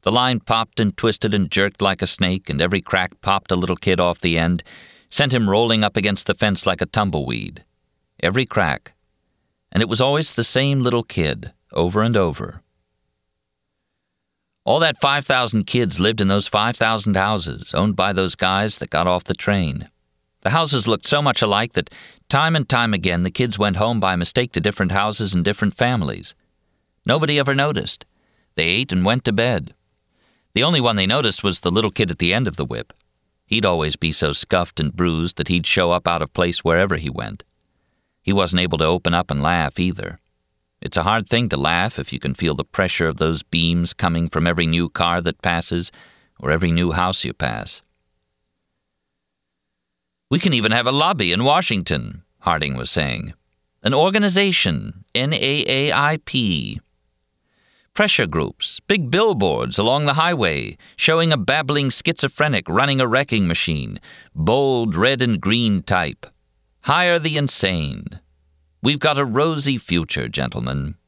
The line popped and twisted and jerked like a snake, and every crack popped a little kid off the end, sent him rolling up against the fence like a tumbleweed. Every crack. And it was always the same little kid, over and over. All that 5,000 kids lived in those 5,000 houses, owned by those guys that got off the train. The houses looked so much alike that time and time again the kids went home by mistake to different houses and different families. Nobody ever noticed. They ate and went to bed. The only one they noticed was the little kid at the end of the whip. He'd always be so scuffed and bruised that he'd show up out of place wherever he went. He wasn't able to open up and laugh either. It's a hard thing to laugh if you can feel the pressure of those beams coming from every new car that passes or every new house you pass. "We can even have a lobby in Washington," Harding was saying. "An organization, NAAIP. Pressure groups, big billboards along the highway, showing a babbling schizophrenic running a wrecking machine, bold red and green type. Hire the insane. We've got a rosy future, gentlemen."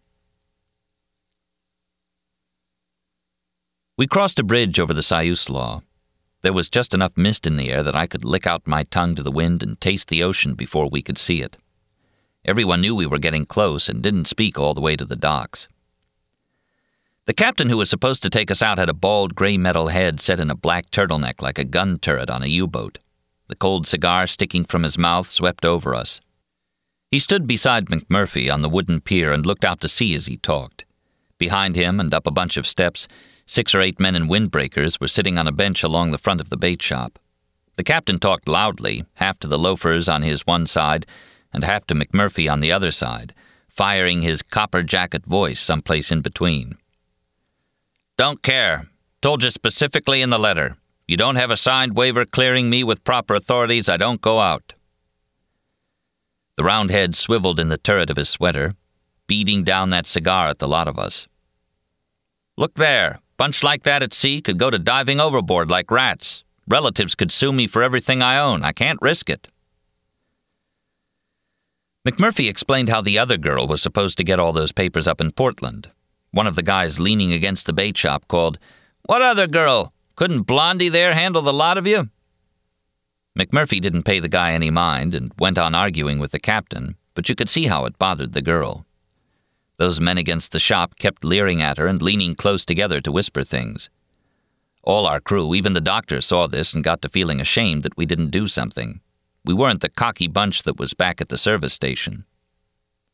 We crossed a bridge over the Siuslaw. There was just enough mist in the air that I could lick out my tongue to the wind and taste the ocean before we could see it. Everyone knew we were getting close and didn't speak all the way to the docks. The captain who was supposed to take us out had a bald gray metal head set in a black turtleneck like a gun turret on a U-boat. The cold cigar sticking from his mouth swept over us. He stood beside McMurphy on the wooden pier and looked out to sea as he talked. Behind him and up a bunch of steps, 6 or 8 men in windbreakers were sitting on a bench along the front of the bait shop. The captain talked loudly, half to the loafers on his one side and half to McMurphy on the other side, firing his copper jacket voice someplace in between. "Don't care. Told you specifically in the letter. You don't have a signed waiver clearing me with proper authorities, I don't go out." The round head swiveled in the turret of his sweater, beating down that cigar at the lot of us. "Look there. Bunch like that at sea could go to diving overboard like rats. Relatives could sue me for everything I own. I can't risk it." McMurphy explained how the other girl was supposed to get all those papers up in Portland. One of the guys leaning against the bait shop called, "What other girl? Couldn't Blondie there handle the lot of you?" McMurphy didn't pay the guy any mind and went on arguing with the captain, but you could see how it bothered the girl. Those men against the shop kept leering at her and leaning close together to whisper things. All our crew, even the doctor, saw this and got to feeling ashamed that we didn't do something. We weren't the cocky bunch that was back at the service station.